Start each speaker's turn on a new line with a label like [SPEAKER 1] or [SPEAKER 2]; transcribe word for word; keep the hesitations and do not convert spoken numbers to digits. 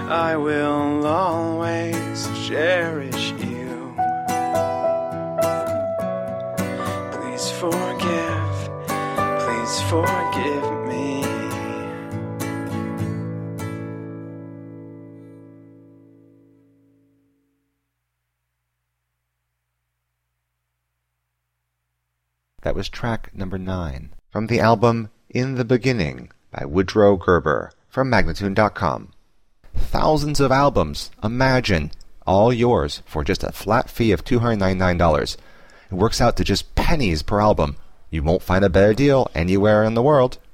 [SPEAKER 1] I will always cherish you. Please forgive, please forgive me.
[SPEAKER 2] That was track number nine from the album In the Beginning by Woodrow Gerber from Magnatune dot com. Thousands of albums, imagine, all yours for just a flat fee of two hundred ninety-nine dollars. It works out to just pennies per album. You won't find a better deal anywhere in the world.